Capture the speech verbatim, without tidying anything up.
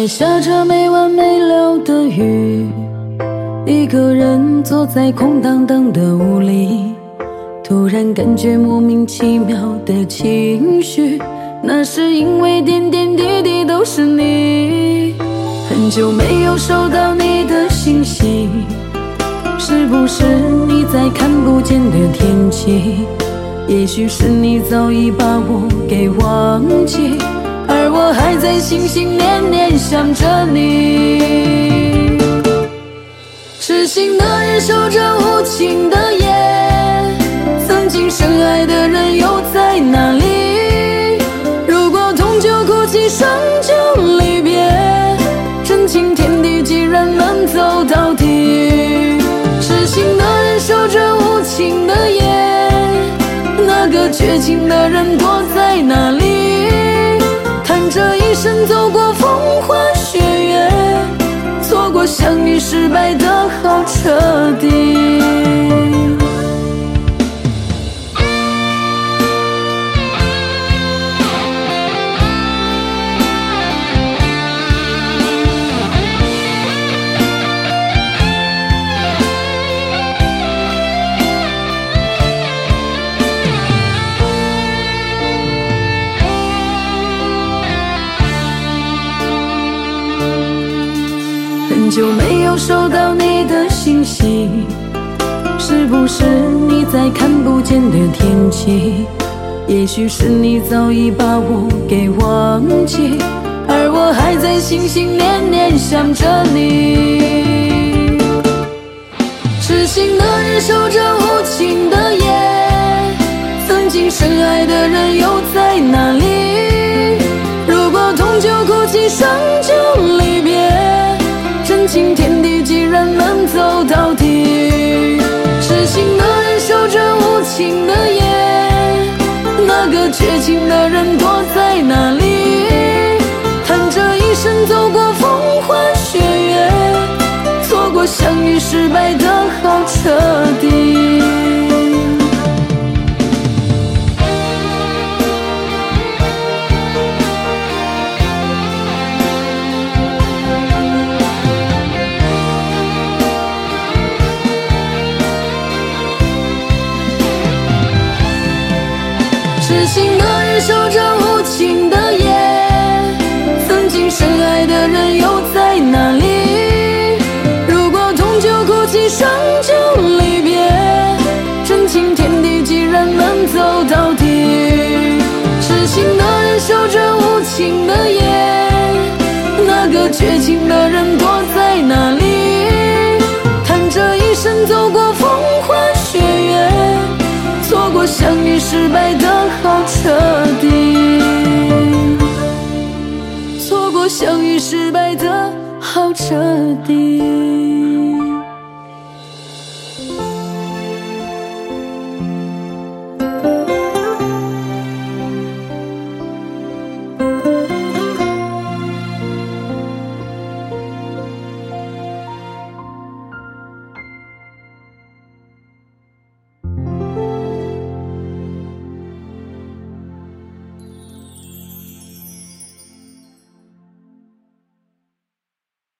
外下着没完没了的雨，一个人坐在空荡荡的屋里，突然感觉莫名其妙的情绪，那是因为点点滴滴都是你。很久没有收到你的信息，是不是你在看不见的天际？也许是你早已把我给忘记，而我还在心心念念想着你。痴心的人守着无情的夜，曾经深爱的人又在哪里？如果痛就哭泣，伤就离别，真情天地既然能走到底。痴心的人守着无情的夜，那个绝情的人躲在哪里？叹着一生走过风花雪月，错过相遇失败的好彻底。很久没有收到你的信息，是不是你在看不见的天际？也许是你早已把我给忘记，而我还在心心念念想着你。痴心的人守着无情的夜，曾经深爱的人又在哪里？如果痛就哭泣，伤就离别，真情天地既然能走到底。痴心的人守着无情的夜，那个绝情的人躲在哪里？叹着一生走过风花雪月，错过相遇失败的好彻底。痴心的人守着无情的夜，曾经深爱的人又在哪里？如果痛就哭泣，伤就离别，真情天地既然能走到底。痴心的人守着无情的夜，那个绝情的人躲在哪里？叹着一生走过风花雪月，错过相遇失败的好彻底，错过相遇失败的好彻底。